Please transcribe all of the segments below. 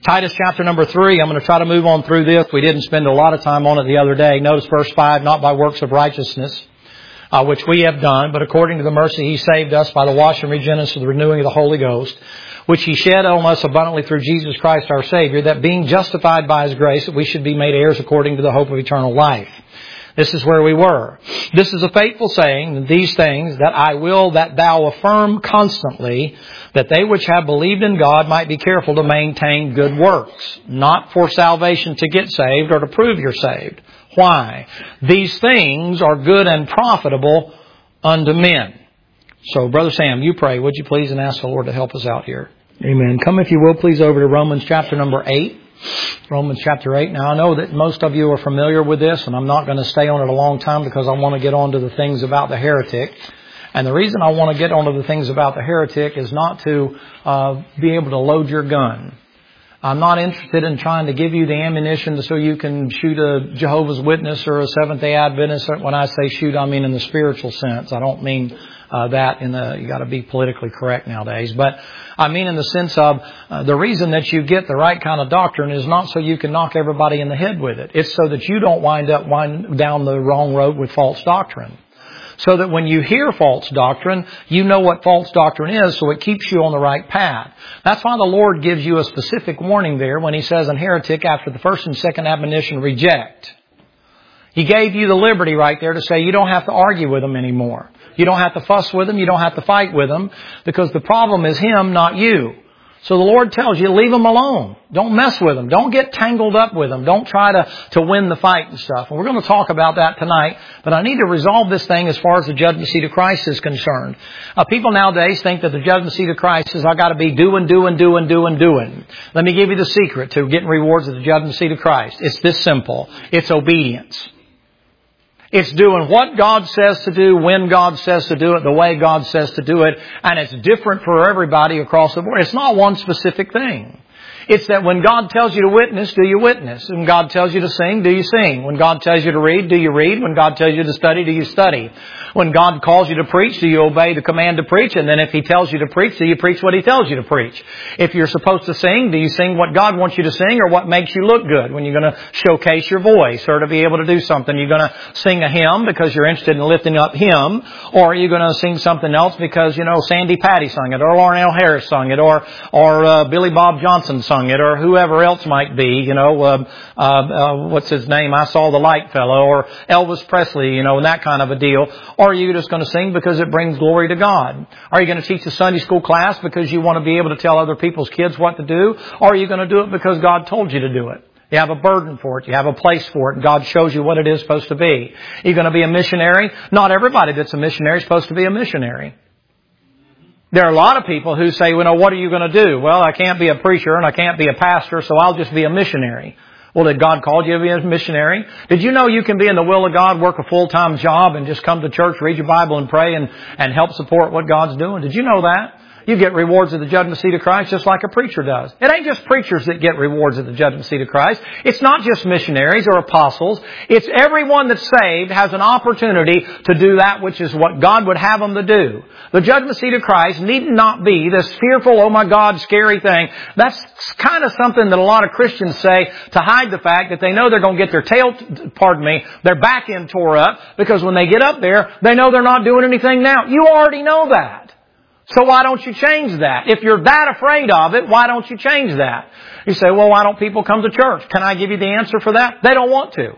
Titus chapter number 3, I'm going to try to move on through this. We didn't spend a lot of time on it the other day. Notice verse 5, not by works of righteousness, which we have done, but according to the mercy He saved us by the washing and regeneration of the renewing of the Holy Ghost, which He shed on us abundantly through Jesus Christ our Savior, that being justified by His grace, that we should be made heirs according to the hope of eternal life. This is where we were. This is a faithful saying, these things, that I will that thou affirm constantly, that they which have believed in God might be careful to maintain good works, not for salvation to get saved or to prove you're saved. Why? These things are good and profitable unto men. So, Brother Sam, you pray, would you please, and ask the Lord to help us out here. Amen. Come, if you will, please, over to Romans chapter number 8. Romans chapter 8. Now, I know that most of you are familiar with this, and I'm not going to stay on it a long time because I want to get on to the things about the heretic. And the reason I want to get on to the things about the heretic is not to be able to load your gun. I'm not interested in trying to give you the ammunition so you can shoot a Jehovah's Witness or a Seventh-day Adventist. When I say shoot, I mean in the spiritual sense. I don't mean that you got to be politically correct nowadays. But I mean in the sense of the reason that you get the right kind of doctrine is not so you can knock everybody in the head with it. It's so that you don't wind down the wrong road with false doctrine. So that when you hear false doctrine, you know what false doctrine is, so it keeps you on the right path. That's why the Lord gives you a specific warning there when He says, "An heretic, after the first and second admonition, reject." He gave you the liberty right there to say you don't have to argue with them anymore. You don't have to fuss with them. You don't have to fight with them, because the problem is him, not you. So the Lord tells you, leave them alone. Don't mess with them. Don't get tangled up with them. Don't try to win the fight and stuff. And we're going to talk about that tonight. But I need to resolve this thing as far as the judgment seat of Christ is concerned. People nowadays think that the judgment seat of Christ is I got to be doing. Let me give you the secret to getting rewards at the judgment seat of Christ. It's this simple. It's obedience. It's doing what God says to do, when God says to do it, the way God says to do it. And it's different for everybody across the board. It's not one specific thing. It's that when God tells you to witness, do you witness? When God tells you to sing, do you sing? When God tells you to read, do you read? When God tells you to study, do you study? When God calls you to preach, do you obey the command to preach? And then if He tells you to preach, do you preach what He tells you to preach? If you're supposed to sing, do you sing what God wants you to sing or what makes you look good? When you're going to showcase your voice or to be able to do something, you're going to sing a hymn because you're interested in lifting up Him, or are you going to sing something else because, Sandy Patty sung it, or Larnell Harris sung it, or Billy Bob Johnson sung it, or whoever else might be, what's his name? I Saw the Light fellow, or Elvis Presley, and that kind of a deal. Or are you just going to sing because it brings glory to God? Are you going to teach a Sunday school class because you want to be able to tell other people's kids what to do? Or are you going to do it because God told you to do it? You have a burden for it. You have a place for it. And God shows you what it is supposed to be. You're going to be a missionary. Not everybody that's a missionary is supposed to be a missionary. There are a lot of people who say, what are you going to do? Well, I can't be a preacher and I can't be a pastor, so I'll just be a missionary. Well, did God call you to be a missionary? Did you know you can be in the will of God, work a full-time job, and just come to church, read your Bible, and pray and help support what God's doing? Did you know that? You get rewards at the judgment seat of Christ just like a preacher does. It ain't just preachers that get rewards at the judgment seat of Christ. It's not just missionaries or apostles. It's everyone that's saved has an opportunity to do that which is what God would have them to do. The judgment seat of Christ need not be this fearful, oh my God, scary thing. That's kind of something that a lot of Christians say to hide the fact that they know they're going to get their back end tore up, because when they get up there, they know they're not doing anything now. You already know that. So why don't you change that? If you're that afraid of it, why don't you change that? You say, well, why don't people come to church? Can I give you the answer for that? They don't want to.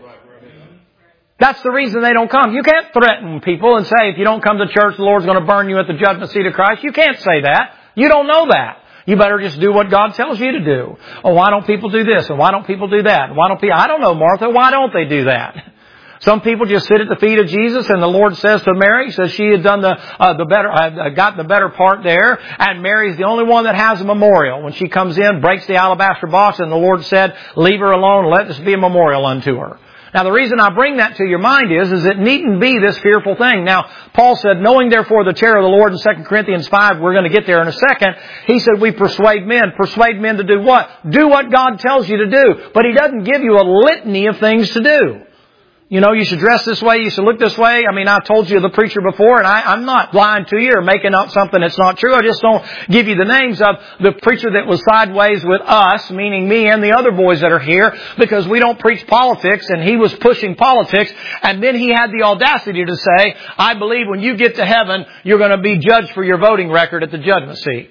That's the reason they don't come. You can't threaten people and say, if you don't come to church, the Lord's going to burn you at the judgment seat of Christ. You can't say that. You don't know that. You better just do what God tells you to do. Oh, why don't people do this? And why don't people do that? I don't know, Martha. Why don't they do that? Some people just sit at the feet of Jesus, and the Lord says to Mary, says she had done got the better part there, and Mary's the only one that has a memorial. When she comes in, breaks the alabaster box, and the Lord said, leave her alone, let this be a memorial unto her. Now the reason I bring that to your mind is it needn't be this fearful thing. Now, Paul said, knowing therefore the terror of the Lord in 2 Corinthians 5, we're going to get there in a second. He said, we persuade men. Persuade men to do what? Do what God tells you to do. But He doesn't give you a litany of things to do. You know, you should dress this way, you should look this way. I mean, I told you the preacher before, and I'm not lying to you or making up something that's not true. I just don't give you the names of the preacher that was sideways with us, meaning me and the other boys that are here, because we don't preach politics, and he was pushing politics. And then he had the audacity to say, I believe when you get to heaven, you're going to be judged for your voting record at the judgment seat.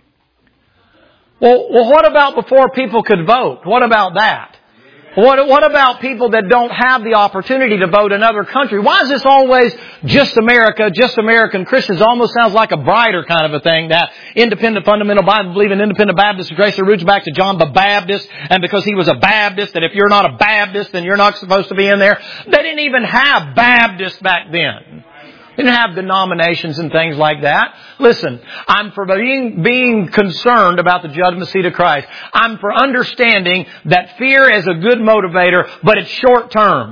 Well, what about before people could vote? What about that? What about people that don't have the opportunity to vote in other countries? Why is this always just America, just American Christians? It almost sounds like a brighter kind of a thing, that independent fundamental Bible believing independent Baptists trace their roots back to John the Baptist, and because he was a Baptist, that if you're not a Baptist, then you're not supposed to be in there. They didn't even have Baptists back then. They didn't have denominations and things like that. Listen, I'm for being concerned about the judgment seat of Christ. I'm for understanding that fear is a good motivator, but it's short term.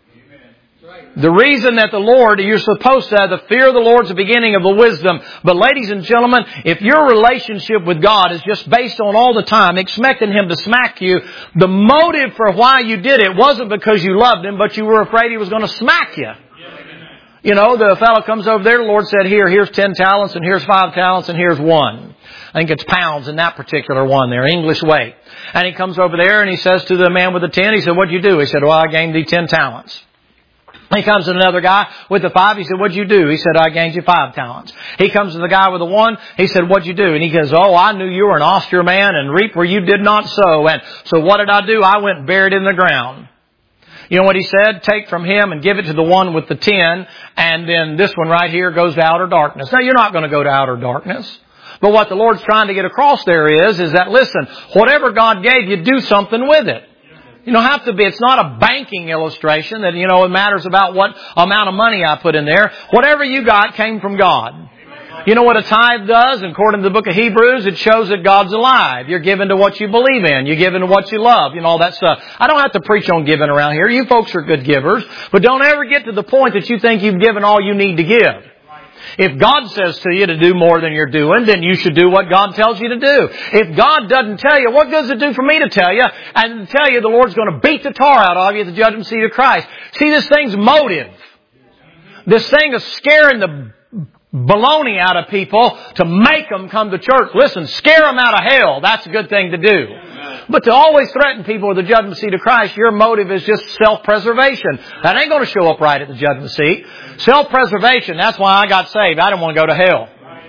The reason that the Lord, you're supposed to have the fear of the Lord is the beginning of the wisdom. But ladies and gentlemen, if your relationship with God is just based on all the time expecting Him to smack you, the motive for why you did it wasn't because you loved Him, but you were afraid He was going to smack you. You know, the fellow comes over there, the Lord said, here's 10 talents, and here's 5 talents, and here's 1. I think it's pounds in that particular one there, English weight. And he comes over there and he says to the man with the 10, he said, what'd you do? He said, well, I gained thee 10 talents. He comes to another guy with the 5. He said, what'd you do? He said, I gained you 5 talents. He comes to the guy with the 1. He said, what'd you do? And he goes, oh, I knew you were an austere man and reap where you did not sow. And so what did I do? I went and buried it in the ground. You know what he said? Take from him and give it to the one with the 10, and then this one right here goes to outer darkness. Now, you're not going to go to outer darkness. But what the Lord's trying to get across there is that, listen, whatever God gave you, do something with it. You don't have to be, it's not a banking illustration that, it matters about what amount of money I put in there. Whatever you got came from God. You know what a tithe does? According to the book of Hebrews, it shows that God's alive. You're given to what you believe in. You're given to what you love. All that stuff. I don't have to preach on giving around here. You folks are good givers. But don't ever get to the point that you think you've given all you need to give. If God says to you to do more than you're doing, then you should do what God tells you to do. If God doesn't tell you, what does it do for me to tell you? And to tell you the Lord's going to beat the tar out of you at the judgment seat of Christ. See, this thing's motive. This thing is scaring the baloney out of people to make them come to church. Listen, scare them out of hell. That's a good thing to do. But to always threaten people with the judgment seat of Christ, your motive is just self-preservation. That ain't going to show up right at the judgment seat. Self-preservation, that's why I got saved. I didn't want to go to hell.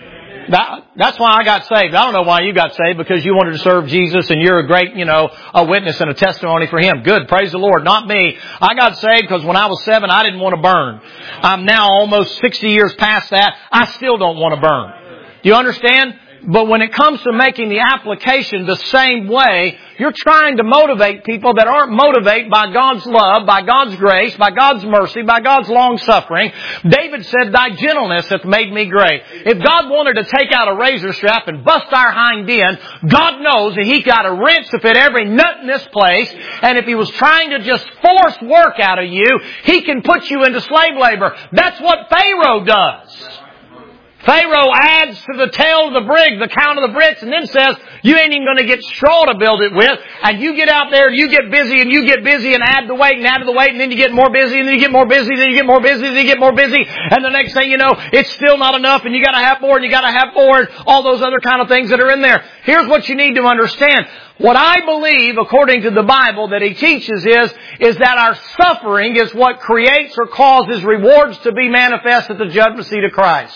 That's why I got saved. I don't know why you got saved, because you wanted to serve Jesus and you're a great, a witness and a testimony for Him. Good. Praise the Lord. Not me. I got saved because when I was 7, I didn't want to burn. I'm now almost 60 years past that. I still don't want to burn. Do you understand? But when it comes to making the application the same way, you're trying to motivate people that aren't motivated by God's love, by God's grace, by God's mercy, by God's long suffering. David said, thy gentleness hath made me great. If God wanted to take out a razor strap and bust our hind end, God knows that He got a wrench to fit every nut in this place. And if He was trying to just force work out of you, He can put you into slave labor. That's what Pharaoh does. Pharaoh adds to the tail of the brig, the count of the bricks, and then says, you ain't even going to get straw to build it with. And you get out there and you get busy and you get busy and add the weight and add to the weight, and then you get more busy and then you get more busy and then you get more busy and then you get more busy. And the next thing you know, it's still not enough and you got to have more and you got to have more and all those other kind of things that are in there. Here's what you need to understand. What I believe, according to the Bible, that He teaches is that our suffering is what creates or causes rewards to be manifest at the judgment seat of Christ.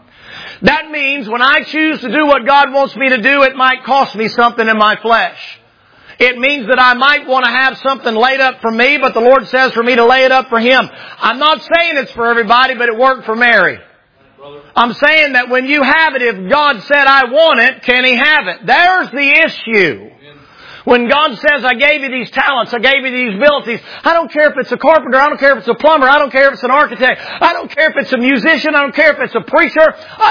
That means when I choose to do what God wants me to do, it might cost me something in my flesh. It means that I might want to have something laid up for me, but the Lord says for me to lay it up for Him. I'm not saying it's for everybody, but it worked for Mary. I'm saying that when you have it, if God said, I want it, can He have it? There's the issue. When God says, I gave you these talents, I gave you these abilities, I don't care if it's a carpenter, I don't care if it's a plumber, I don't care if it's an architect, I don't care if it's a musician, I don't care if it's a preacher,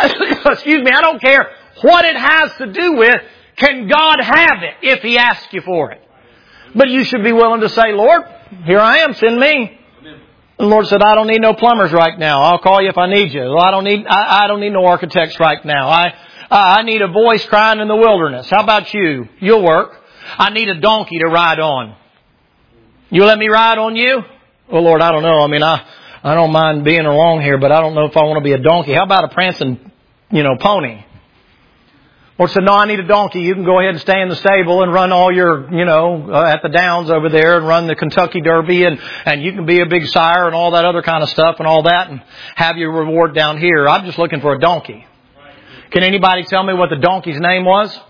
I don't care what it has to do with. Can God have it if He asks you for it? But you should be willing to say, Lord, here I am, send me. And the Lord said, I don't need no plumbers right now. I'll call you if I need you. Well, I don't need no architects right now. I need a voice crying in the wilderness. How about you? You'll work. I need a donkey to ride on. You let me ride on you? Well, Lord, I don't know. I mean, I don't mind being along here, but I don't know if I want to be a donkey. How about a prancing, pony? Lord said, no, I need a donkey. You can go ahead and stay in the stable and run all your, at the downs over there and run the Kentucky Derby and you can be a big sire and all that other kind of stuff and all that and have your reward down here. I'm just looking for a donkey. Can anybody tell me what the donkey's name was?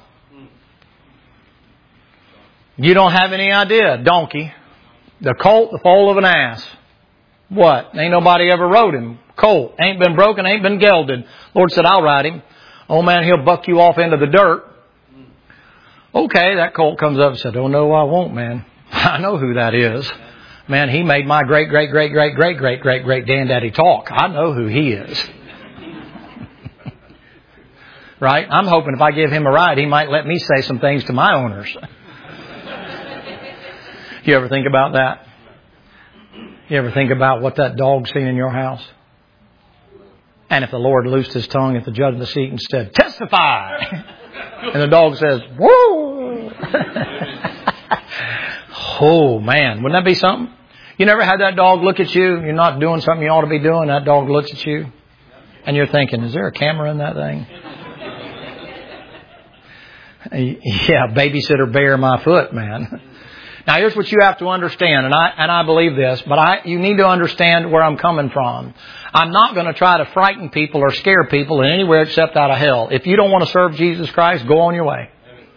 You don't have any idea. Donkey. The colt, the foal of an ass. What? Ain't nobody ever rode him. Colt. Ain't been broken, ain't been gelded. Lord said, I'll ride him. Oh man, he'll buck you off into the dirt. Okay, that colt comes up and said, oh no, I won't, man. I know who that is. Man, he made my great granddaddy talk. I know who he is. Right? I'm hoping if I give him a ride, he might let me say some things to my owners. You ever think about that? You ever think about what that dog's seen in your house? And if the Lord loosed his tongue at the judgment seat and said, testify. And the dog says, whoa. Oh man, wouldn't that be something? You never had that dog look at you? You're not doing something you ought to be doing. That dog looks at you. And you're thinking, is there a camera in that thing? Yeah, babysitter bear my foot, man. Now here's what you have to understand, and I believe this, but you need to understand where I'm coming from. I'm not going to try to frighten people or scare people in anywhere except out of hell. If you don't want to serve Jesus Christ, go on your way.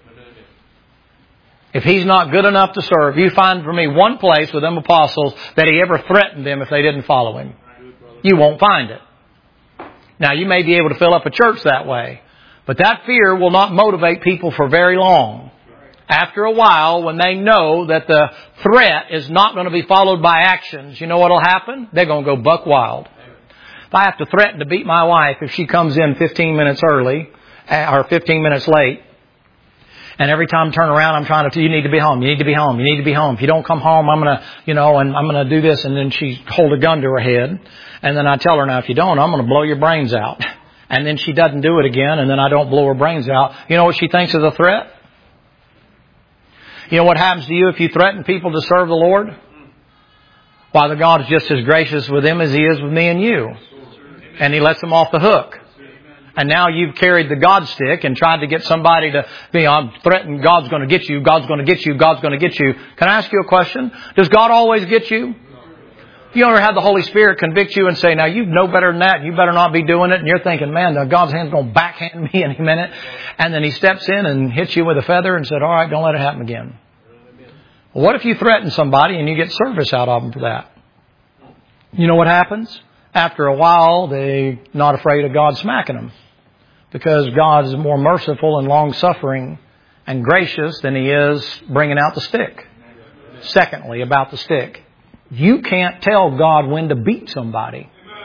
If He's not good enough to serve, you find for me one place with them apostles that He ever threatened them if they didn't follow Him. You won't find it. Now you may be able to fill up a church that way, but that fear will not motivate people for very long. After a while, when they know that the threat is not going to be followed by actions, you know what will happen? They're going to go buck wild. If I have to threaten to beat my wife if she comes in 15 minutes early or 15 minutes late, and every time I turn around, I'm trying to, you need to be home, you need to be home, you need to be home. If you don't come home, I'm going to, and I'm going to do this. And then she hold a gun to her head. And then I tell her, now, if you don't, I'm going to blow your brains out. And then she doesn't do it again. And then I don't blow her brains out. You know what she thinks is a threat? You know what happens to you if you threaten people to serve the Lord? Why, the God is just as gracious with them as He is with me and you. And He lets them off the hook. And now you've carried the God stick and tried to get somebody to, I'm threatening God's going to get you, God's going to get you, God's going to get you. Can I ask you a question? Does God always get you? You ever had the Holy Spirit convict you and say, now you know better than that, you better not be doing it, and you're thinking, man, God's hand's going to backhand me any minute. And then He steps in and hits you with a feather and said, all right, don't let it happen again. Well, what if you threaten somebody and you get service out of them for that? You know what happens? After a while, they're not afraid of God smacking them. Because God is more merciful and long-suffering and gracious than He is bringing out the stick. Secondly, about the stick. You can't tell God when to beat somebody.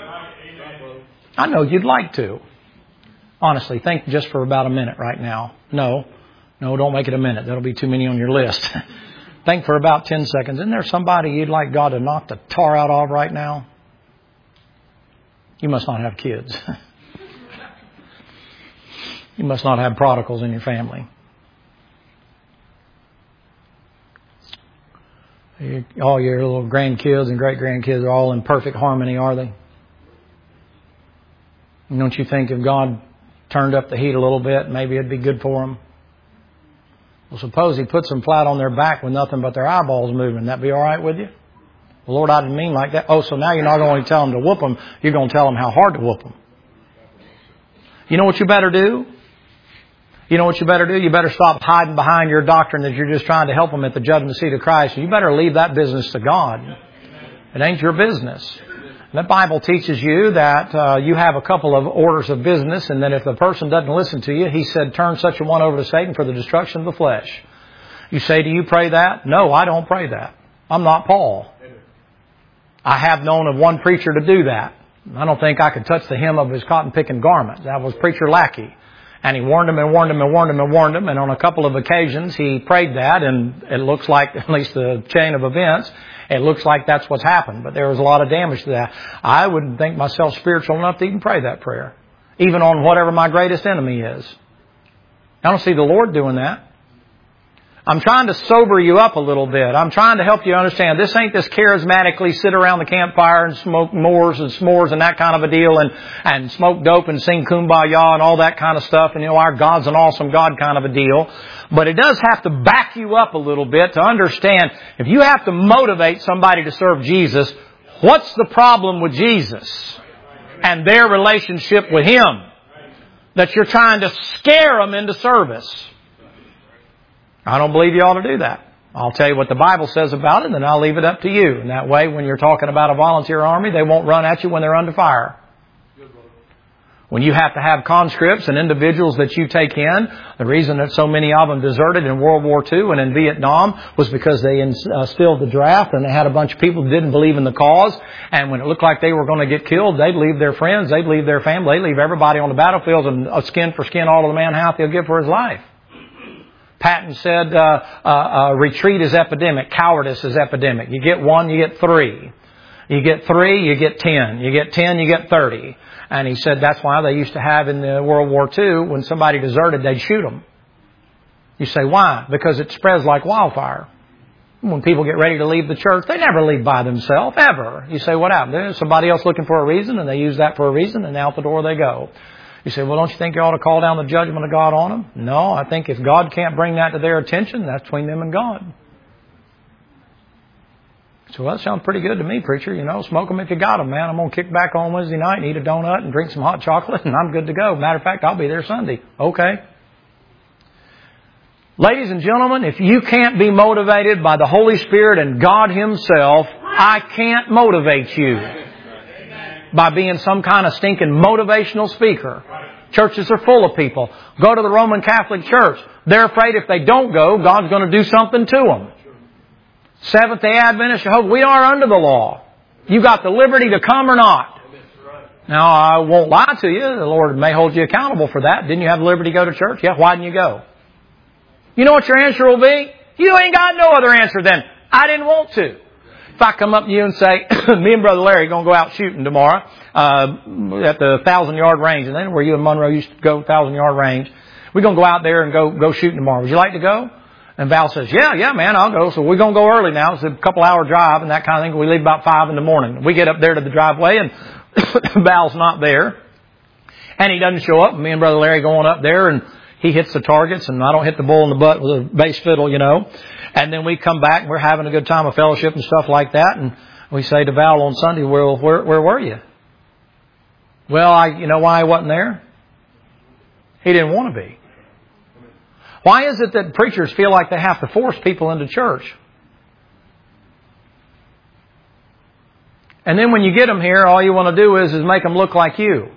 I know you'd like to. Honestly, think just for about a minute right now. No, don't make it a minute. That'll be too many on your list. Think for about 10 seconds. Isn't there somebody you'd like God to knock the tar out of right now? You must not have kids. You must not have prodigals in your family. All your little grandkids and great-grandkids are all in perfect harmony, are they? And don't you think if God turned up the heat a little bit, maybe it'd be good for them? Well, suppose He puts them flat on their back with nothing but their eyeballs moving. That'd be all right with you? Well, Lord, I didn't mean like that. Oh, so now you're not only telling them to whoop them, you're going to tell them how hard to whoop them. You know what you better do? You know what you better do? You better stop hiding behind your doctrine that you're just trying to help them at the judgment seat of Christ. You better leave that business to God. It ain't your business. The Bible teaches you that you have a couple of orders of business, and that if the person doesn't listen to you, He said, turn such a one over to Satan for the destruction of the flesh. You say, do you pray that? No, I don't pray that. I'm not Paul. I have known of one preacher to do that. I don't think I could touch the hem of his cotton-picking garment. That was Preacher Lackey. And he warned him and warned him and warned him and warned him. And on a couple of occasions, he prayed that. And it looks like, at least the chain of events, it looks like that's what's happened. But there was a lot of damage to that. I wouldn't think myself spiritual enough to even pray that prayer. Even on whatever my greatest enemy is. I don't see the Lord doing that. I'm trying to sober you up a little bit. I'm trying to help you understand this ain't this charismatically sit around the campfire and smoke Moors and s'mores and that kind of a deal and smoke dope and sing kumbaya and all that kind of stuff and our God's an awesome God kind of a deal. But it does have to back you up a little bit to understand if you have to motivate somebody to serve Jesus, what's the problem with Jesus and their relationship with Him that you're trying to scare them into service? I don't believe you ought to do that. I'll tell you what the Bible says about it, and then I'll leave it up to you. And that way, when you're talking about a volunteer army, they won't run at you when they're under fire. When you have to have conscripts and individuals that you take in, the reason that so many of them deserted in World War II and in Vietnam was because they instilled the draft and they had a bunch of people who didn't believe in the cause. And when it looked like they were going to get killed, they'd leave their friends, they'd leave their family, they'd leave everybody on the battlefield and skin for skin all of the man hath he'll give for his life. Patton said, retreat is epidemic, cowardice is epidemic. You get 1, you get 3. You get 3, you get 10. You get 10, you get 30. And he said that's why they used to have in the World War II, when somebody deserted, they'd shoot them. You say, why? Because it spreads like wildfire. When people get ready to leave the church, they never leave by themselves, ever. You say, what happened? There's somebody else looking for a reason, and they use that for a reason, and out the door they go. You say, well, don't you think you ought to call down the judgment of God on them? No, I think if God can't bring that to their attention, that's between them and God. So that sounds pretty good to me, preacher. Smoke them if you got them, man. I'm going to kick back on Wednesday night and eat a donut and drink some hot chocolate, and I'm good to go. Matter of fact, I'll be there Sunday. Okay. Ladies and gentlemen, if you can't be motivated by the Holy Spirit and God Himself, I can't motivate you by being some kind of stinking motivational speaker. Churches are full of people. Go to the Roman Catholic Church. They're afraid if they don't go, God's going to do something to them. Seventh-day Adventists, Jehovah, we are under the law. You got the liberty to come or not. Now, I won't lie to you. The Lord may hold you accountable for that. Didn't you have the liberty to go to church? Yeah, why didn't you go? You know what your answer will be? You ain't got no other answer than, I didn't want to. If I come up to you and say, me and Brother Larry are going to go out shooting tomorrow at the 1,000-yard range, and then where you and Monroe used to go 1,000-yard range, we're going to go out there and go shooting tomorrow. Would you like to go? And Val says, yeah, man, I'll go. So we're going to go early now. It's a couple-hour drive and that kind of thing. We leave about 5 in the morning. We get up there to the driveway, and Val's not there. And he doesn't show up. Me and Brother Larry going up there, and he hits the targets, and I don't hit the bull in the butt with a bass fiddle, And then we come back, and we're having a good time of fellowship and stuff like that. And we say to Val on Sunday, well, where were you? Well, you know why I wasn't there? He didn't want to be. Why is it that preachers feel like they have to force people into church? And then when you get them here, all you want to do is make them look like you.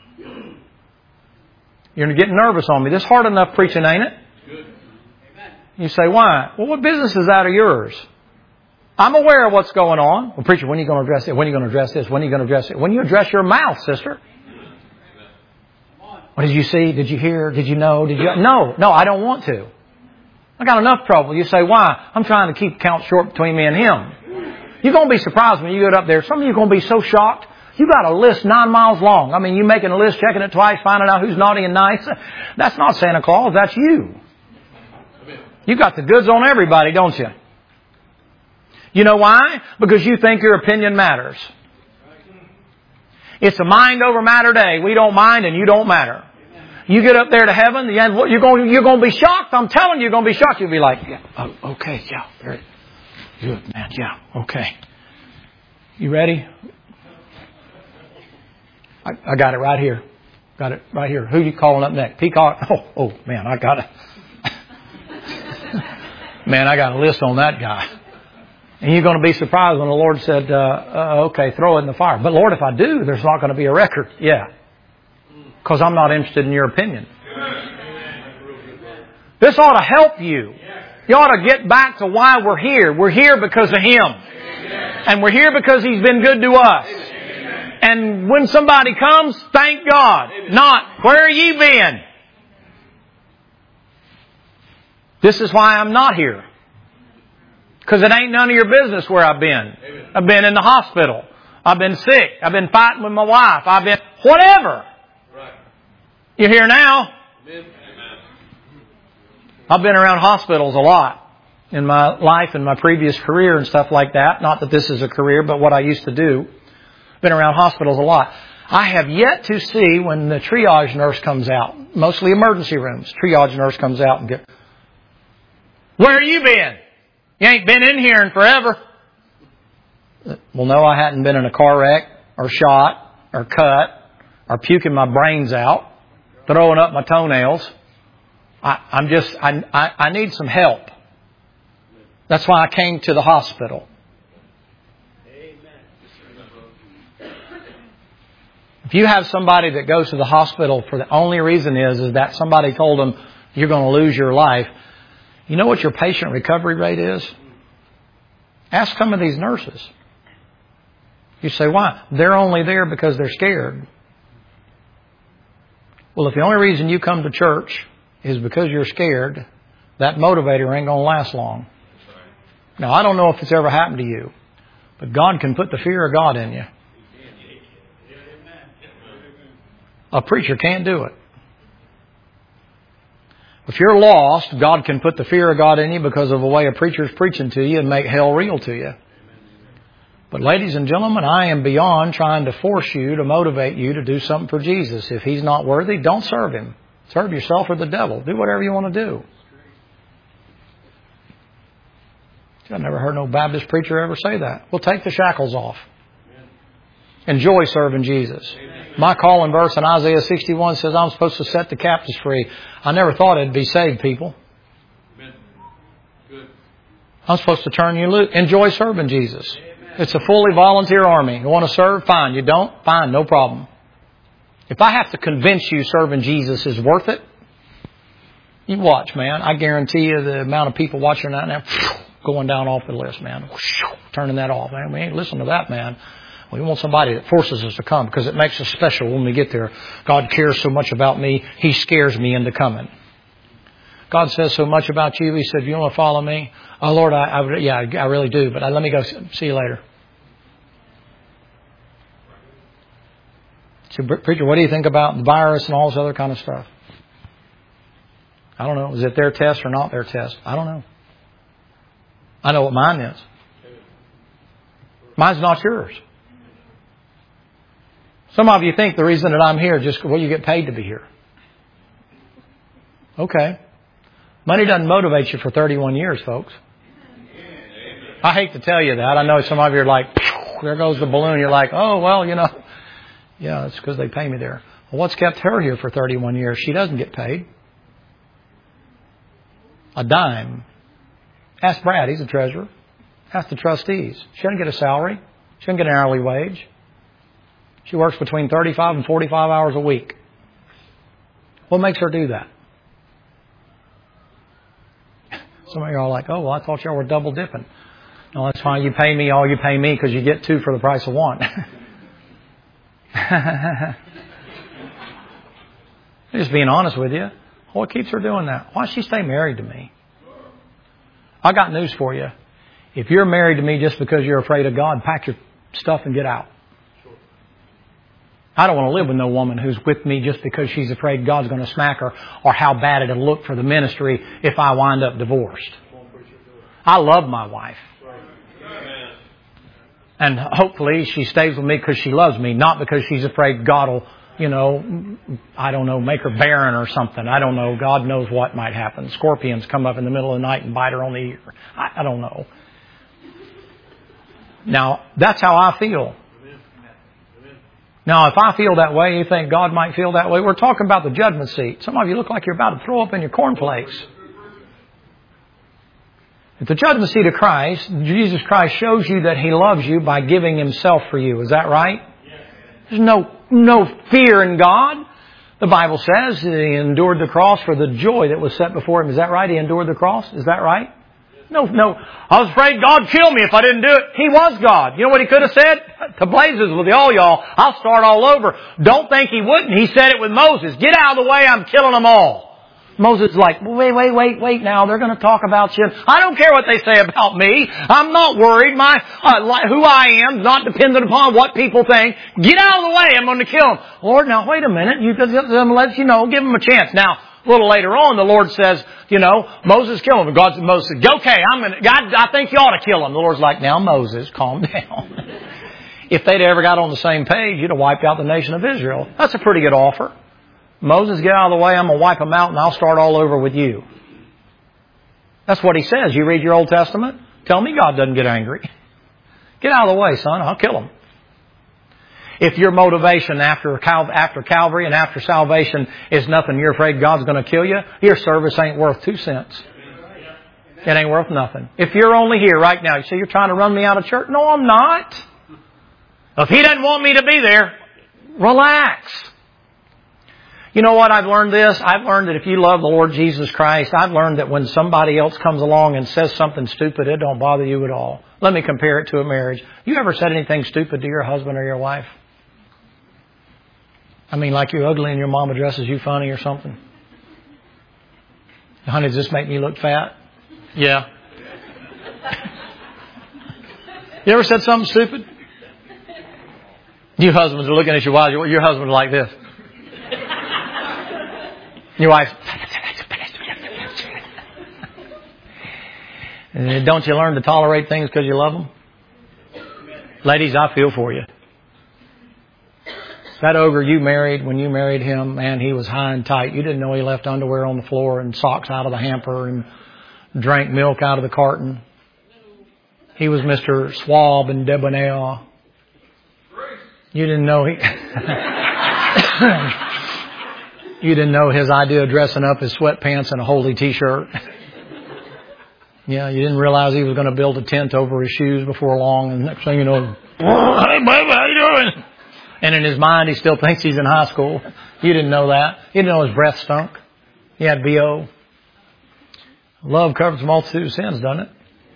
You're getting nervous on me. This is hard enough preaching, ain't it? You say, why? Well, what business is that of yours? I'm aware of what's going on. Well, preacher, when are you going to address it? When are you going to address this? When are you going to address it? When you address your mouth, sister. What did you see? Did you hear? Did you know? No, I don't want to. I got enough trouble. You say, why? I'm trying to keep count short between me and him. You're going to be surprised when you get up there. Some of you are going to be so shocked. You got a list 9 miles long. I mean, you making a list, checking it twice, finding out who's naughty and nice. That's not Santa Claus. That's you. You got the goods on everybody, don't you? You know why? Because you think your opinion matters. It's a mind over matter day. We don't mind and you don't matter. You get up there to heaven, you're going to be shocked. I'm telling you, you're going to be shocked. You'll be like, yeah, oh, okay, yeah, very good, man, yeah, okay. You ready? I got it right here. Got it right here. Who you calling up next? Peacock? Oh, man, I got it. Man, I got a list on that guy. And you're going to be surprised when the Lord said, okay, throw it in the fire. But Lord, if I do, there's not going to be a record. Yeah. Because I'm not interested in your opinion. This ought to help you. You ought to get back to why we're here. We're here because of Him. And we're here because He's been good to us. And when somebody comes, thank God. Not, where are ye been? This is why I'm not here. Because it ain't none of your business where I've been. I've been in the hospital. I've been sick. I've been fighting with my wife. I've been whatever. You're here now. I've been around hospitals a lot. in my life, in my previous career and stuff like that. Not that this is a career, but what I used to do. Been around hospitals a lot. I have yet to see when the triage nurse comes out, mostly emergency rooms, triage nurse comes out and get, "Where you been? You ain't been in here in forever." Well, no, I hadn't been in a car wreck or shot or cut or puking my brains out, throwing up my toenails. I need some help. That's why I came to the hospital. If you have somebody that goes to the hospital for the only reason is that somebody told them you're going to lose your life, you know what your patient recovery rate is? Ask some of these nurses. You say, why? They're only there because they're scared. Well, if the only reason you come to church is because you're scared, that motivator ain't going to last long. Now, I don't know if it's ever happened to you, but God can put the fear of God in you. A preacher can't do it. If you're lost, God can put the fear of God in you because of the way a preacher's preaching to you and make hell real to you. But ladies and gentlemen, I am beyond trying to force you to motivate you to do something for Jesus. If He's not worthy, don't serve Him. Serve yourself or the devil. Do whatever you want to do. I've never heard no Baptist preacher ever say that. Well, take the shackles off. Enjoy serving Jesus. My calling verse in Isaiah 61 says I'm supposed to set the captives free. I never thought it'd be saved people. I'm supposed to turn you loose. Enjoy serving Jesus. It's a fully volunteer army. You want to serve? Fine. You don't? Fine. No problem. If I have to convince you serving Jesus is worth it, you watch, man. I guarantee you the amount of people watching that now, going down off the list, man. Turning that off, man. We ain't listening to that, man. We want somebody that forces us to come because it makes us special when we get there. God cares so much about me, He scares me into coming. God says so much about you. He said, "You want to follow me?" "Oh, Lord, I really do, but let me go. See you later." So, preacher, what do you think about the virus and all this other kind of stuff? I don't know. Is it their test or not their test? I don't know. I know what mine is. Mine's not yours. Some of you think the reason that I'm here is just, well, you get paid to be here. Okay. Money doesn't motivate you for 31 years, folks. I hate to tell you that. I know some of you are like, there goes the balloon. You're like, oh, well, you know. Yeah, it's because they pay me there. Well, what's kept her here for 31 years? She doesn't get paid. A dime. Ask Brad. He's a treasurer. Ask the trustees. She doesn't get a salary. She doesn't get an hourly wage. She works between 35 and 45 hours a week. What makes her do that? Some of you are like, oh, well, I thought y'all were double dipping. No, that's fine. You pay me all you pay me because you get two for the price of one. Just being honest with you. What keeps her doing that? Why does she stay married to me? I got news for you. If you're married to me just because you're afraid of God, pack your stuff and get out. I don't want to live with no woman who's with me just because she's afraid God's going to smack her or how bad it'll look for the ministry if I wind up divorced. I love my wife. And hopefully she stays with me because she loves me, not because she's afraid God will, I don't know, make her barren or something. I don't know. God knows what might happen. Scorpions come up in the middle of the night and bite her on the ear. I don't know. Now, that's how I feel. Now, if I feel that way, you think God might feel that way? We're talking about the judgment seat. Some of you look like you're about to throw up in your cornflakes. At the judgment seat of Christ, Jesus Christ shows you that He loves you by giving Himself for you. Is that right? There's no fear in God. The Bible says He endured the cross for the joy that was set before Him. Is that right? He endured the cross? Is that right? No. I was afraid God'd kill me if I didn't do it. He was God. You know what He could have said? To blazes with all y'all. I'll start all over. Don't think He wouldn't. He said it with Moses. Get out of the way. I'm killing them all. Moses is like, wait now. They're going to talk about you. I don't care what they say about me. I'm not worried. Who I am is not dependent upon what people think. Get out of the way. I'm going to kill them. Lord, now wait a minute. Let you know. Give them a chance. Now, A little later on, the Lord says, Moses killed him. God said, Moses said, okay, God, I think you ought to kill him. The Lord's like, now Moses, calm down. If they'd ever got on the same page, you'd have wiped out the nation of Israel. That's a pretty good offer. Moses, get out of the way. I'm going to wipe them out and I'll start all over with you. That's what he says. You read your Old Testament? Tell me God doesn't get angry. Get out of the way, son. I'll kill him. If your motivation after Calvary and after salvation is nothing, you're afraid God's going to kill you, your service ain't worth 2 cents. It ain't worth nothing. If you're only here right now, you say, you're trying to run me out of church? No, I'm not. If He doesn't want me to be there, relax. You know what? I've learned this. I've learned that if you love the Lord Jesus Christ, I've learned that when somebody else comes along and says something stupid, it don't bother you at all. Let me compare it to a marriage. You ever said anything stupid to your husband or your wife? I mean, like you're ugly and your mama dresses you funny or something? Honey, does this make me look fat? Yeah. You ever said something stupid? You husbands are looking at your wives. Your husband's like this. Your wife. Don't you learn to tolerate things because you love them? Ladies, I feel for you. That ogre you married, when you married him, man, he was high and tight. You didn't know he left underwear on the floor and socks out of the hamper and drank milk out of the carton. He was Mr. Suave and debonair. You didn't know you didn't know his idea of dressing up his sweatpants and a holy t-shirt. Yeah, you didn't realize he was going to build a tent over his shoes before long, and next thing you know, hey, baby, how you doing? And in his mind, he still thinks he's in high school. You didn't know that. You didn't know his breath stunk. He had BO. Love covers a multitude of sins, doesn't it?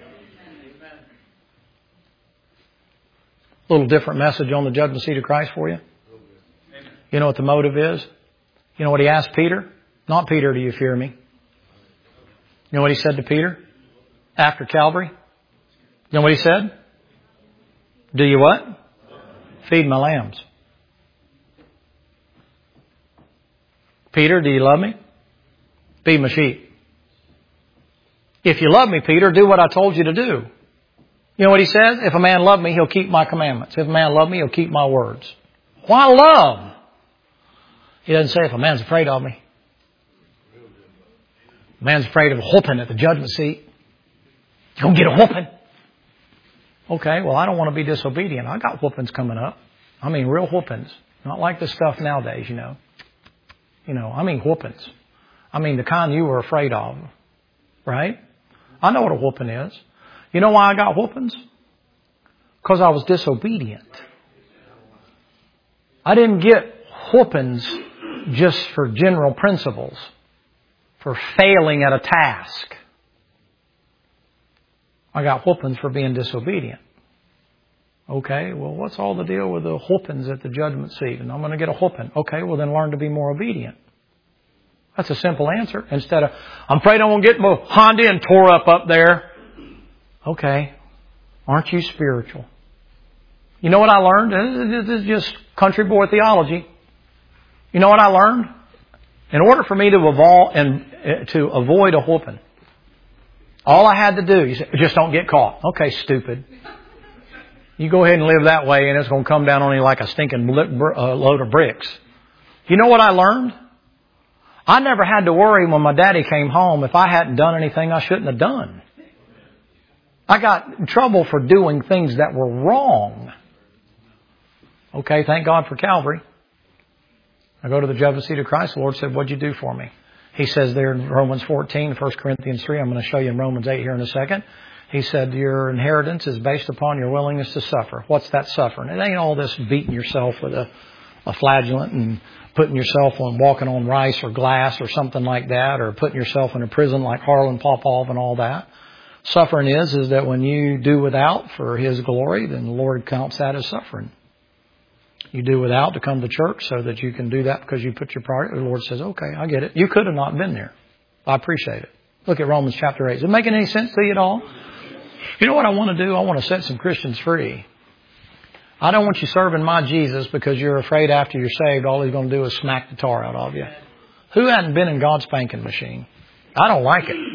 A little different message on the judgment seat of Christ for you. You know what the motive is? You know what he asked Peter? Not, Peter, do you fear me? You know what he said to Peter after Calvary? You know what he said? Do you what? Feed my lambs. Peter, do you love me? Feed my sheep. If you love me, Peter, do what I told you to do. You know what he says? If a man love me, he'll keep my commandments. If a man love me, he'll keep my words. Why love? He doesn't say if a man's afraid of me. A man's afraid of a whooping at the judgment seat. You're going to get a whooping. Okay, well, I don't want to be disobedient. I got whoopings coming up. I mean, real whoopings. Not like the stuff nowadays, you know. I mean whoopings. I mean the kind you were afraid of. Right? I know what a whooping is. You know why I got whoopings? Because I was disobedient. I didn't get whoopings just for general principles, for failing at a task. I got whoopings for being disobedient. Okay, well, what's all the deal with the whoopings at the judgment seat? And I'm going to get a whooping. Okay, well, then learn to be more obedient. That's a simple answer. Instead of, I'm afraid I won't get my Honda and tore up there. Okay, aren't you spiritual? You know what I learned? This is just country boy theology. You know what I learned? In order for me to avoid a whooping, all I had to do, you say, just don't get caught. Okay, stupid. You go ahead and live that way and it's going to come down on you like a stinking load of bricks. You know what I learned? I never had to worry when my daddy came home if I hadn't done anything I shouldn't have done. I got in trouble for doing things that were wrong. Okay, thank God for Calvary. I go to the judgment seat of Christ. The Lord said, what'd you do for me? He says there in Romans 14, 1 Corinthians 3, I'm going to show you in Romans 8 here in a second. He said, your inheritance is based upon your willingness to suffer. What's that suffering? It ain't all this beating yourself with a flagellant and putting yourself on walking on rice or glass or something like that, or putting yourself in a prison like Harlan Popov and all that. Suffering is that when you do without for His glory, then the Lord counts that as suffering. You do without to come to church so that you can do that because you put your priority. The Lord says, okay, I get it. You could have not been there. I appreciate it. Look at Romans chapter 8. Is it making any sense to you at all? You know what I want to do? I want to set some Christians free. I don't want you serving my Jesus because you're afraid after you're saved, all He's going to do is smack the tar out of you. Who hadn't been in God's spanking machine? I don't like it.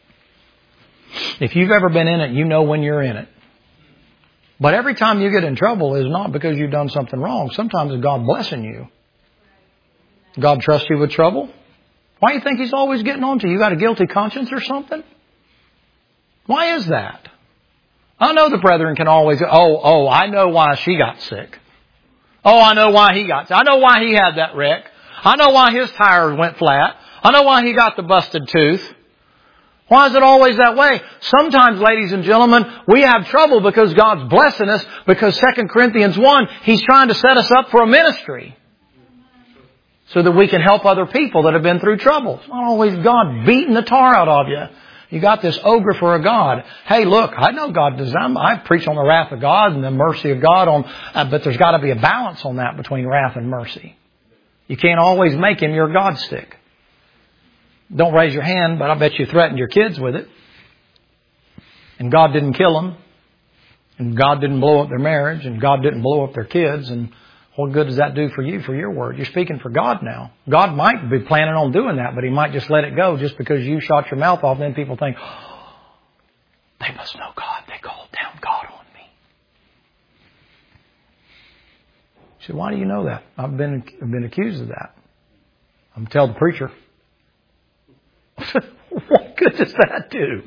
If you've ever been in it, you know when you're in it. But every time you get in trouble is not because you've done something wrong. Sometimes it's God blessing you. God trusts you with trouble. Why do you think He's always getting on to you? You got a guilty conscience or something? Why is that? I know the brethren can always, I know why she got sick. Oh, I know why he got sick. I know why he had that wreck. I know why his tires went flat. I know why he got the busted tooth. Why is it always that way? Sometimes, ladies and gentlemen, we have trouble because God's blessing us, because 2 Corinthians 1, He's trying to set us up for a ministry so that we can help other people that have been through trouble. It's not always God beating the tar out of you. You got this ogre for a God. Hey, look, I know God designed. I preach on the wrath of God and the mercy of God, but there's got to be a balance on that between wrath and mercy. You can't always make Him your God stick. Don't raise your hand, but I bet you threatened your kids with it. And God didn't kill them. And God didn't blow up their marriage. And God didn't blow up their kids. And what good does that do for you, for your word? You're speaking for God now. God might be planning on doing that, but He might just let it go just because you shot your mouth off. Then people think, oh, they must know God. They called down God on me. You say, why do you know that? I've been accused of that. I'm tell the preacher. What good does that do?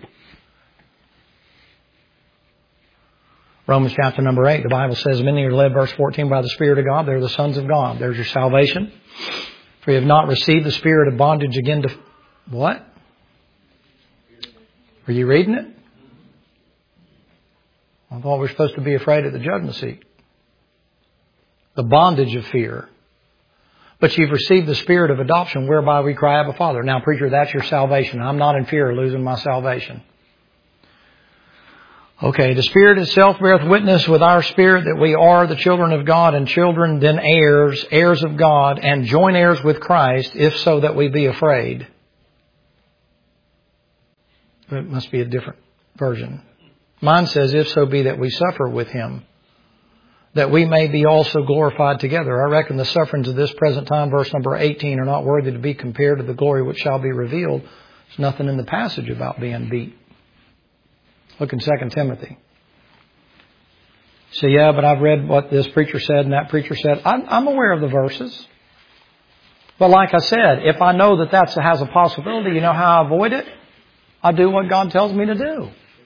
Romans chapter number 8, the Bible says, many are led, verse 14, by the Spirit of God. They're the sons of God. There's your salvation. For you have not received the spirit of bondage again to... What? Are you reading it? I thought we were supposed to be afraid of the judgment seat. The bondage of fear. But you've received the spirit of adoption whereby we cry, Abba, Father. Now, preacher, that's your salvation. I'm not in fear of losing my salvation. Okay, the Spirit itself beareth witness with our spirit that we are the children of God, and children then heirs, heirs of God, and joint heirs with Christ, if so that we be afraid. It must be a different version. Mine says, if so be that we suffer with Him, that we may be also glorified together. I reckon the sufferings of this present time, verse number 18, are not worthy to be compared to the glory which shall be revealed. There's nothing in the passage about being beat. Look in 2 Timothy. So yeah, but I've read what this preacher said and that preacher said. I'm aware of the verses. But like I said, if I know that that has a possibility, you know how I avoid it? I do what God tells me to do.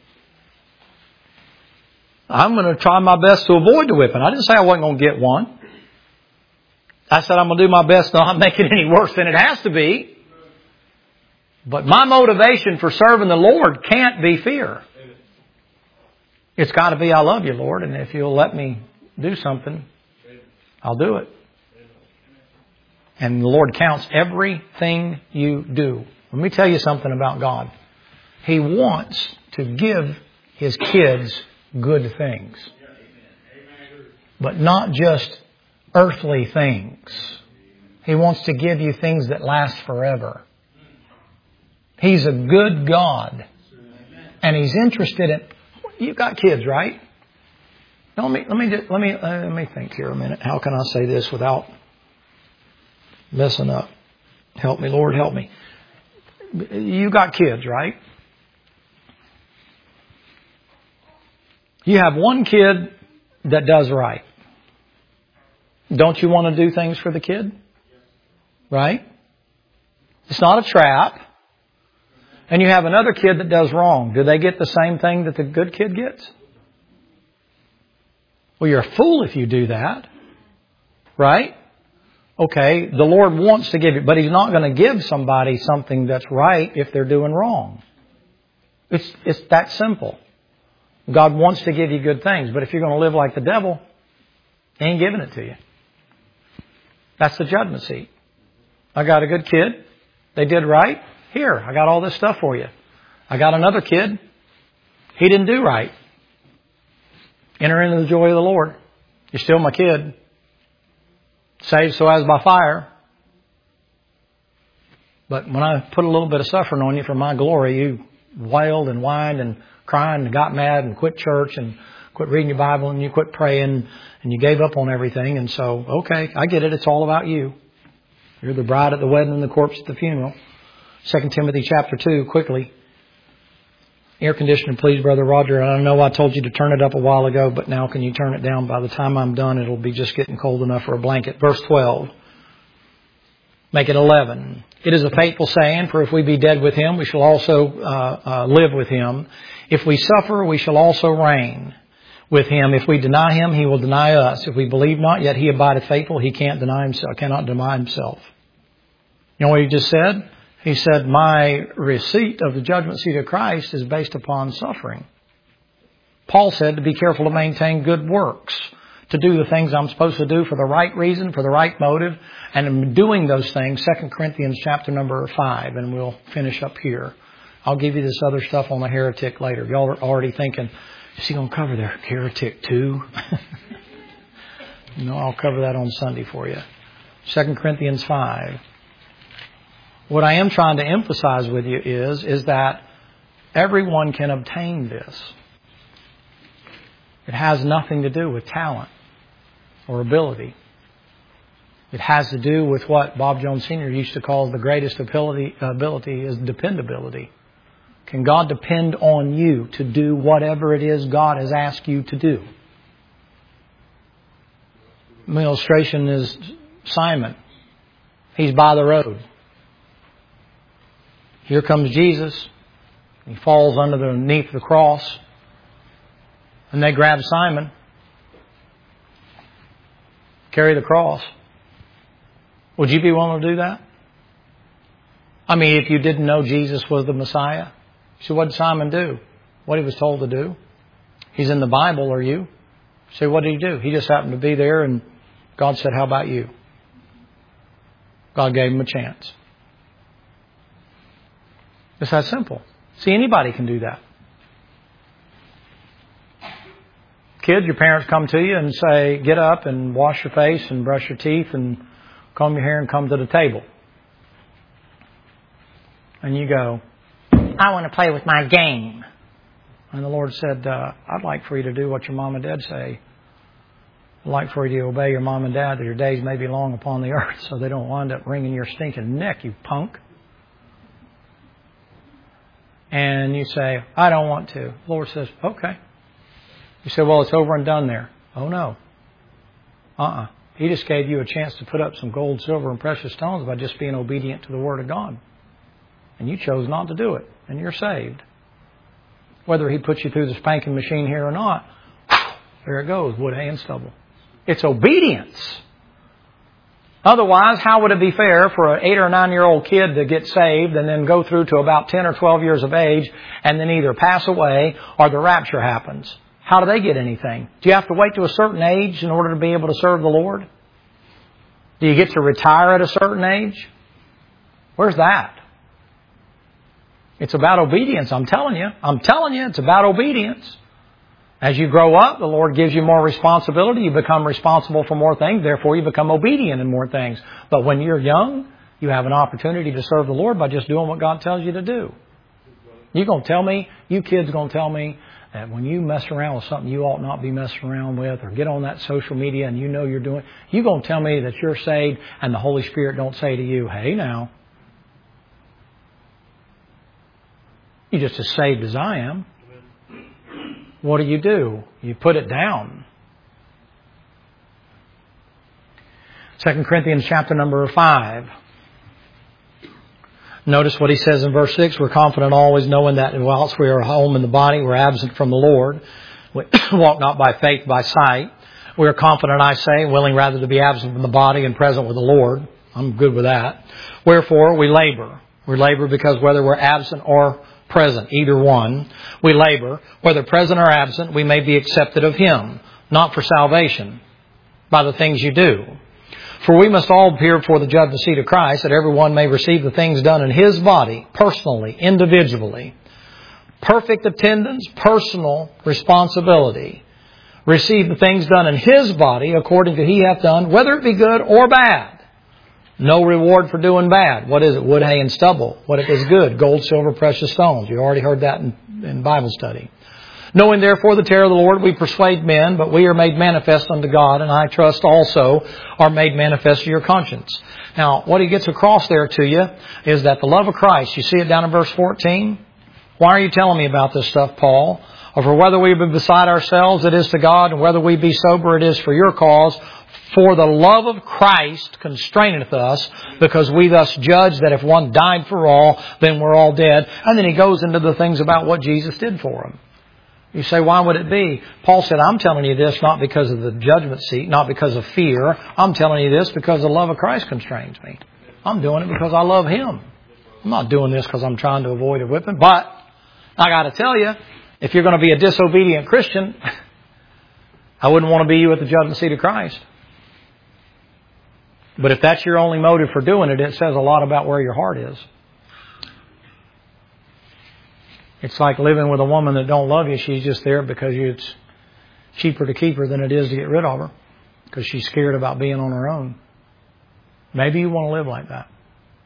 I'm going to try my best to avoid the whipping. I didn't say I wasn't going to get one. I said I'm going to do my best to not make it any worse than it has to be. But my motivation for serving the Lord can't be fear. It's got to be, I love you, Lord, and if you'll let me do something, I'll do it. And the Lord counts everything you do. Let me tell you something about God. He wants to give His kids good things. But not just earthly things. He wants to give you things that last forever. He's a good God. And He's interested in... You've got kids, right? Let me think here a minute. How can I say this without messing up? Help me, Lord, help me. You got kids, right? You have one kid that does right. Don't you want to do things for the kid? Right? It's not a trap. And you have another kid that does wrong. Do they get the same thing that the good kid gets? Well, you're a fool if you do that. Right? Okay, the Lord wants to give you, but He's not going to give somebody something that's right if they're doing wrong. It's that simple. God wants to give you good things, but if you're going to live like the devil, He ain't giving it to you. That's the judgment seat. I got a good kid. They did right. Here, I got all this stuff for you. I got another kid. He didn't do right. Enter into the joy of the Lord. You're still my kid. Saved so as by fire. But when I put a little bit of suffering on you for my glory, you wailed and whined and cried and got mad and quit church and quit reading your Bible and you quit praying and you gave up on everything. And so, okay, I get it. It's all about you. You're the bride at the wedding and the corpse at the funeral. 2 Timothy chapter 2, quickly. Air conditioner, please, Brother Roger. I know I told you to turn it up a while ago, but now can you turn it down? By the time I'm done, it'll be just getting cold enough for a blanket. Verse 12. Make it 11. It is a faithful saying, for if we be dead with Him, we shall also live with Him. If we suffer, we shall also reign with Him. If we deny Him, He will deny us. If we believe not, yet He abideth faithful. He cannot deny Himself. You know what He just said? He said, my receipt of the judgment seat of Christ is based upon suffering. Paul said to be careful to maintain good works, to do the things I'm supposed to do for the right reason, for the right motive. And in doing those things, 2 Corinthians chapter number 5, and we'll finish up here. I'll give you this other stuff on the heretic later. Y'all are already thinking, is he going to cover the heretic too? No, I'll cover that on Sunday for you. 2 Corinthians 5. What I am trying to emphasize with you is that everyone can obtain this. It has nothing to do with talent or ability. It has to do with what Bob Jones Sr. used to call the greatest ability is dependability. Can God depend on you to do whatever it is God has asked you to do? My illustration is Simon. He's by the road. Here comes Jesus. He falls underneath the cross. And they grab Simon. Carry the cross. Would you be willing to do that? I mean, if you didn't know Jesus was the Messiah. So what did Simon do? What he was told to do. He's in the Bible, are you? So what did he do? He just happened to be there and God said, how about you? God gave him a chance. It's that simple. See, anybody can do that. Kids, your parents come to you and say, get up and wash your face and brush your teeth and comb your hair and come to the table. And you go, I want to play with my game. And the Lord said, I'd like for you to do what your mom and dad say. I'd like for you to obey your mom and dad that your days may be long upon the earth so they don't wind up wringing your stinking neck, you punk. And you say, I don't want to. The Lord says, okay. You say, well, it's over and done there. Oh, no. He just gave you a chance to put up some gold, silver, and precious stones by just being obedient to the Word of God. And you chose not to do it. And you're saved. Whether He puts you through the spanking machine here or not, there it goes, wood, hay, and stubble. It's obedience. Otherwise, how would it be fair for an 8 or 9-year-old kid to get saved and then go through to about 10 or 12 years of age and then either pass away or the rapture happens? How do they get anything? Do you have to wait to a certain age in order to be able to serve the Lord? Do you get to retire at a certain age? Where's that? It's about obedience, I'm telling you. It's about obedience. As you grow up, the Lord gives you more responsibility. You become responsible for more things. Therefore, you become obedient in more things. But when you're young, you have an opportunity to serve the Lord by just doing what God tells you to do. You kids going to tell me that when you mess around with something you ought not be messing around with or get on that social media and you know you're doing, you going to tell me that you're saved and the Holy Spirit don't say to you, hey now, you're just as saved as I am. What do? You put it down. 2 Corinthians chapter number 5. Notice what he says in verse 6. We're confident always knowing that whilst we are home in the body, we're absent from the Lord. We walk not by faith, by sight. We are confident, I say, willing rather to be absent from the body and present with the Lord. I'm good with that. Wherefore, we labor. We labor because whether we're absent or present, either one, we labor. Whether present or absent, we may be accepted of Him, not for salvation, by the things you do. For we must all appear before the judgment seat of Christ, that everyone may receive the things done in his body, personally, individually. Perfect attendance, personal responsibility. Receive the things done in his body, according to he hath done, whether it be good or bad. No reward for doing bad. What is it? Wood, hay, and stubble. What is good? Gold, silver, precious stones. You already heard that in Bible study. Knowing therefore the terror of the Lord, we persuade men, but we are made manifest unto God, and I trust also are made manifest to your conscience. Now, what he gets across there to you is that the love of Christ, you see it down in verse 14? Why are you telling me about this stuff, Paul? Or for whether we be beside ourselves, it is to God, and whether we be sober, it is for your cause. For the love of Christ constraineth us, because we thus judge that if one died for all, then we're all dead. And then he goes into the things about what Jesus did for him. You say, why would it be? Paul said, I'm telling you this not because of the judgment seat, not because of fear. I'm telling you this because the love of Christ constrains me. I'm doing it because I love Him. I'm not doing this because I'm trying to avoid a whipping. But I got to tell you, if you're going to be a disobedient Christian, I wouldn't want to be you at the judgment seat of Christ. But if that's your only motive for doing it, it says a lot about where your heart is. It's like living with a woman that don't love you. She's just there because it's cheaper to keep her than it is to get rid of her, because she's scared about being on her own. Maybe you want to live like that.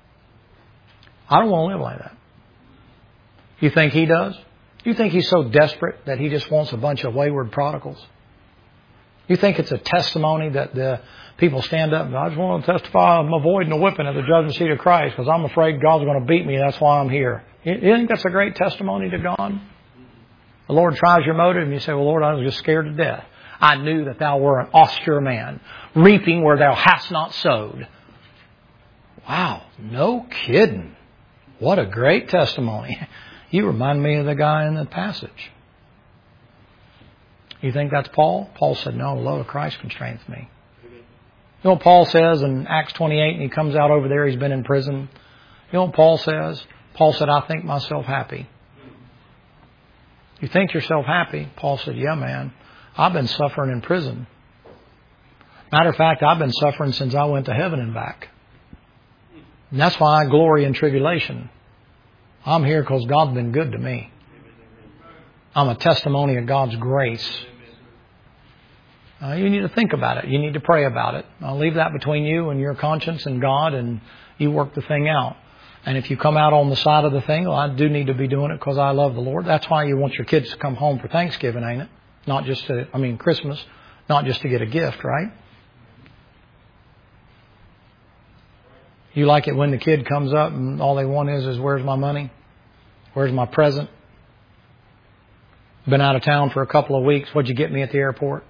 I don't want to live like that. You think he does? You think he's so desperate that he just wants a bunch of wayward prodigals? You think it's a testimony that the people stand up and I just want to testify I'm avoiding a whipping at the judgment seat of Christ because I'm afraid God's going to beat me. That's why I'm here. You think that's a great testimony to God? The Lord tries your motive and you say, well, Lord, I was just scared to death. I knew that thou were an austere man, reaping where thou hast not sowed. Wow, no kidding. What a great testimony. You remind me of the guy in the passage. You think that's Paul? Paul said, no, the love of Christ constrains me. You know what Paul says in Acts 28, and he comes out over there, he's been in prison. You know what Paul says? Paul said, I think myself happy. You think yourself happy? Paul said, yeah, man. I've been suffering in prison. Matter of fact, I've been suffering since I went to heaven and back. And that's why I glory in tribulation. I'm here because God's been good to me. I'm a testimony of God's grace. You need to think about it. You need to pray about it. I'll leave that between you and your conscience and God, and you work the thing out. And if you come out on the side of the thing, well, I do need to be doing it because I love the Lord. That's why you want your kids to come home for Thanksgiving, ain't it? Not just to, Christmas, not just to get a gift, right? You like it when the kid comes up and all they want is where's my money? Where's my present? Been out of town for a couple of weeks. What'd you get me at the airport?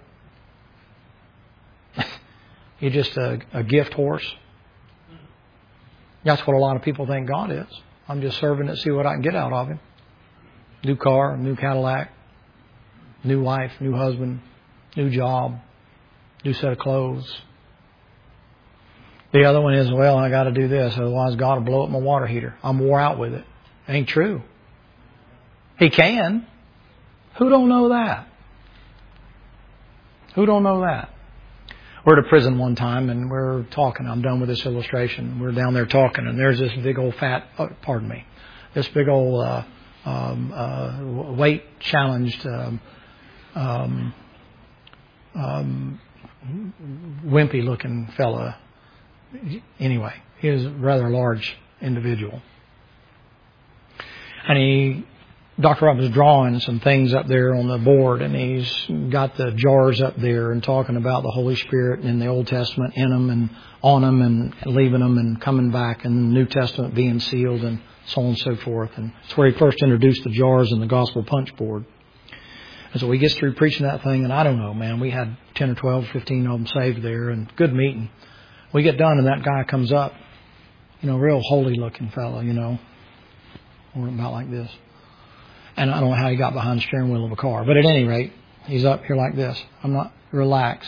You're just a gift horse. That's what a lot of people think God is. I'm just serving to see what I can get out of Him. New car, new Cadillac, new wife, new husband, new job, new set of clothes. The other one is, well, I got to do this, otherwise God will blow up my water heater. I'm wore out with it. Ain't true. He can. Who don't know that? Who don't know that? We're at a prison one time and we're talking. I'm done with this illustration. We're down there talking and there's this big old this big old weight challenged wimpy looking fella. Anyway, he was a rather large individual. And Dr. Rupp was drawing some things up there on the board, and he's got the jars up there and talking about the Holy Spirit in the Old Testament in them and on them and leaving them and coming back, and the New Testament being sealed and so on and so forth. And it's where he first introduced the jars and the gospel punch board. And so he gets through preaching that thing, and I don't know, man, we had 10 or 12, 15 of them saved there, and good meeting. We get done, and that guy comes up, real holy looking fellow, about like this. And I don't know how he got behind the steering wheel of a car. But at any rate, he's up here like this. I'm not, relax.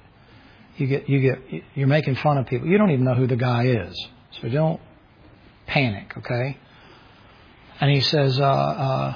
You're making fun of people. You don't even know who the guy is. So don't panic, okay? And he says, Mr.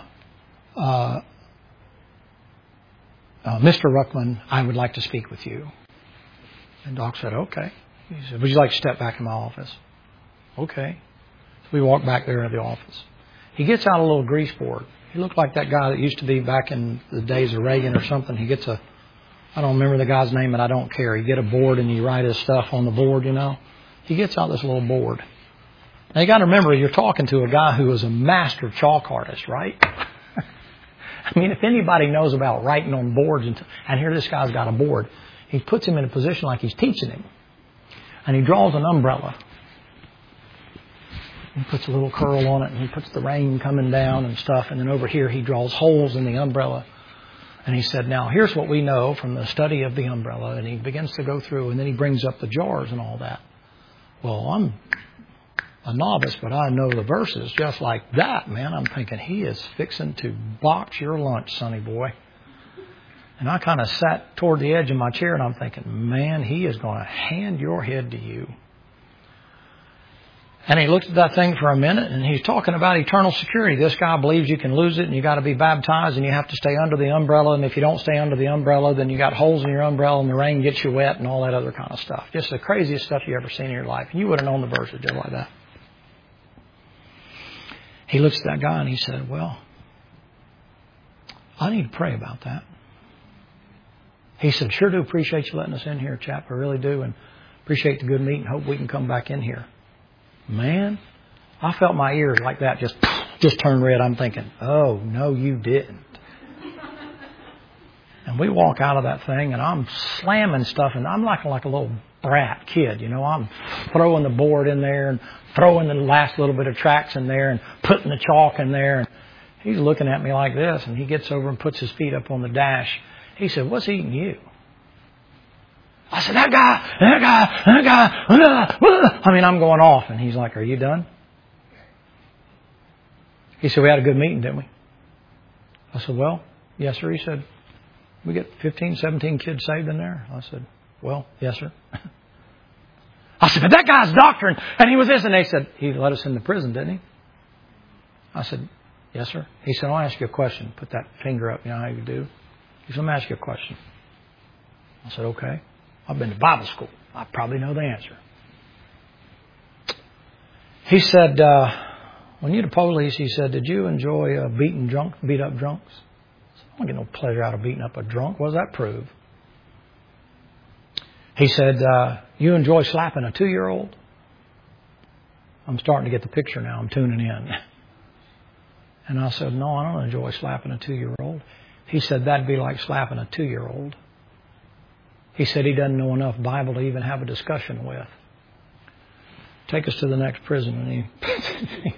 Ruckman, I would like to speak with you. And Doc said, okay. He said, would you like to step back in my office? Okay. So we walk back there into the office. He gets out a little grease board. He looked like that guy that used to be back in the days of Reagan or something. He gets I don't remember the guy's name, and I don't care. He get a board and he write his stuff on the board, He gets out this little board. Now you got to remember, you're talking to a guy who is a master chalk artist, right? I mean, if anybody knows about writing on boards, and here this guy's got a board, he puts him in a position like he's teaching him. And he draws an umbrella. He puts a little curl on it, and he puts the rain coming down and stuff. And then over here, he draws holes in the umbrella. And he said, now, here's what we know from the study of the umbrella. And he begins to go through, and then he brings up the jars and all that. Well, I'm a novice, but I know the verses just like that, man. I'm thinking, he is fixing to box your lunch, sonny boy. And I kind of sat toward the edge of my chair, and I'm thinking, man, he is going to hand your head to you. And he looked at that thing for a minute, and he's talking about eternal security. This guy believes you can lose it, and you got to be baptized, and you have to stay under the umbrella. And if you don't stay under the umbrella, then you got holes in your umbrella, and the rain gets you wet, and all that other kind of stuff. Just the craziest stuff you ever seen in your life. And you would have known the verses just like that. He looks at that guy, and he said, well, I need to pray about that. He said, sure do appreciate you letting us in here, chap. I really do, and appreciate the good meeting. Hope we can come back in here. Man, I felt my ears like that just turn red. I'm thinking, oh, no, you didn't. And we walk out of that thing, and I'm slamming stuff, and I'm like a little brat kid, you know. I'm throwing the board in there and throwing the last little bit of tracks in there and putting the chalk in there. And he's looking at me like this, and he gets over and puts his feet up on the dash. He said, what's eating you? I said, that guy. I mean, I'm going off. And he's like, are you done? He said, we had a good meeting, didn't we? I said, well, yes, sir. He said, we get 15, 17 kids saved in there. I said, well, yes, sir. I said, but that guy's doctrine, and he was this. And they said, he let us in the prison, didn't he? I said, yes, sir. He said, I'll ask you a question. Put that finger up, you know how you do. He said, let me ask you a question. I said, okay. I've been to Bible school. I probably know the answer. He said, when you're the police, he said, did you enjoy beat up drunks? I said, I don't get no pleasure out of beating up a drunk. What does that prove? He said, you enjoy slapping a 2-year-old? I'm starting to get the picture now. I'm tuning in. And I said, no, I don't enjoy slapping a 2-year-old. He said, that'd be like slapping a 2-year-old. He said he doesn't know enough Bible to even have a discussion with. Take us to the next prison. And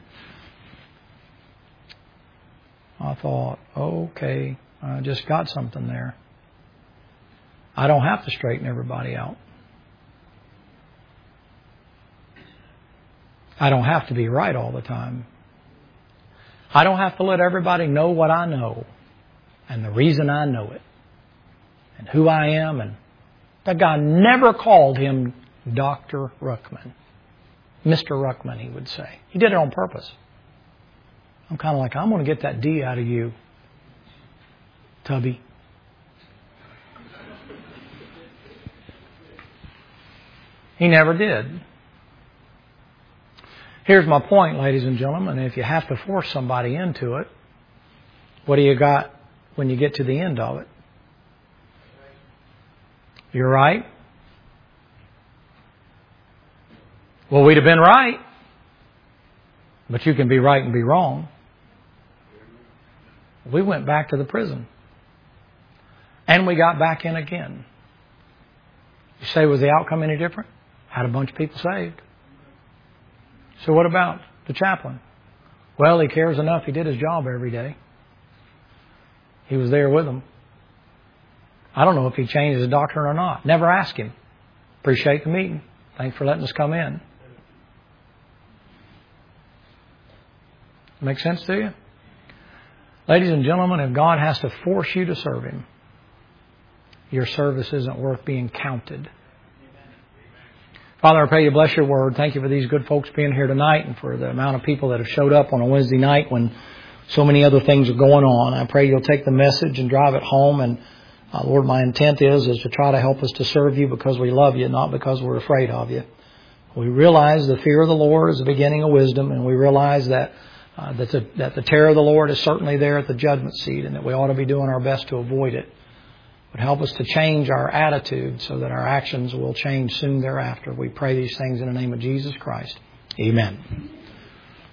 I thought, okay, I just got something there. I don't have to straighten everybody out. I don't have to be right all the time. I don't have to let everybody know what I know and the reason I know it and who I am. And that guy never called him Dr. Ruckman. Mr. Ruckman, he would say. He did it on purpose. I'm kind of like, I'm going to get that D out of you, Tubby. He never did. Here's my point, ladies and gentlemen. If you have to force somebody into it, what do you got when you get to the end of it? You're right. Well, we'd have been right. But you can be right and be wrong. We went back to the prison. And we got back in again. You say, was the outcome any different? Had a bunch of people saved. So what about the chaplain? Well, he cares enough. He did his job every day. He was there with them. I don't know if he changed his doctrine or not. Never asked him. Appreciate the meeting. Thanks for letting us come in. Make sense to you? Ladies and gentlemen, if God has to force you to serve Him, your service isn't worth being counted. Father, I pray you bless your word. Thank you for these good folks being here tonight and for the amount of people that have showed up on a Wednesday night when so many other things are going on. I pray you'll take the message and drive it home. And Lord, my intent is to try to help us to serve you because we love you, not because we're afraid of you. We realize the fear of the Lord is the beginning of wisdom, and we realize that the terror of the Lord is certainly there at the judgment seat, and that we ought to be doing our best to avoid it. But help us to change our attitude so that our actions will change soon thereafter. We pray these things in the name of Jesus Christ. Amen.